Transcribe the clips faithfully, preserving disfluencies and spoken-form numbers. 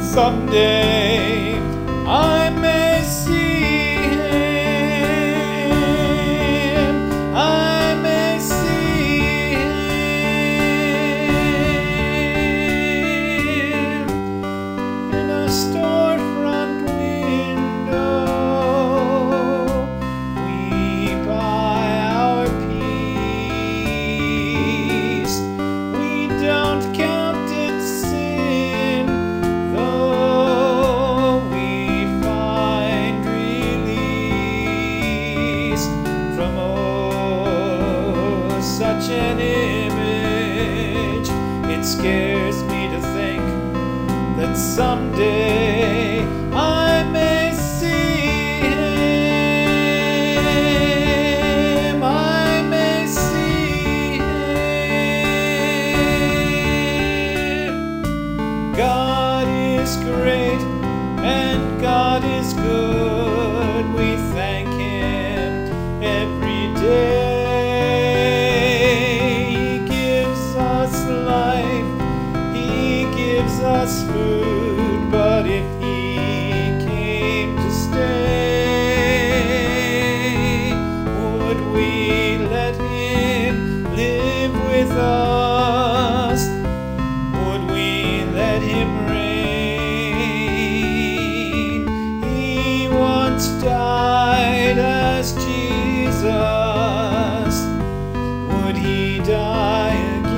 someday I may see him, I may see him in a storefront window. We buy our peace. We don't count it sin, though we find release from oh such an image. It scares me to think that someday I may see him, I may see him. God is great and God is good. We thank him every day. He gives us life, he gives us food, but if he came to stay, would we let him live with us? Would we let him reign? He once died as Jesus. Would he die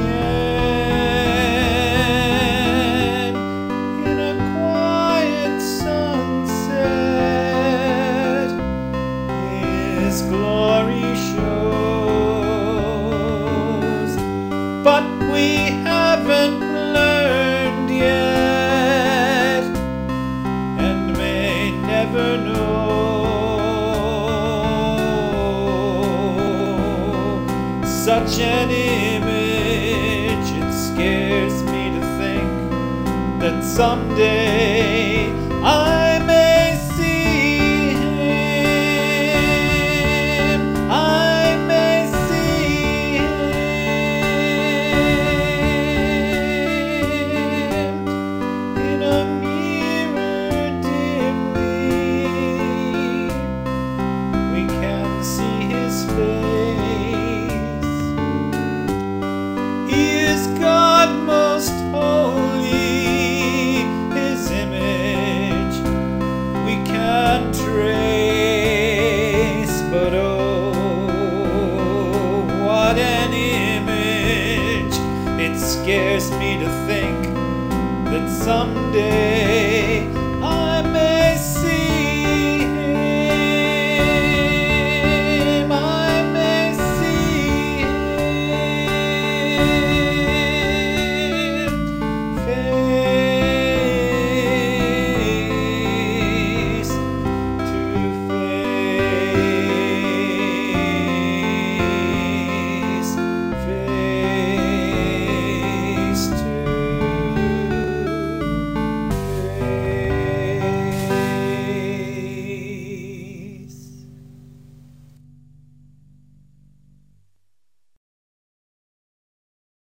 again in a quiet sunset? His glory shows, but we haven't learned yet and may never know. Such an image, it scares me to think that someday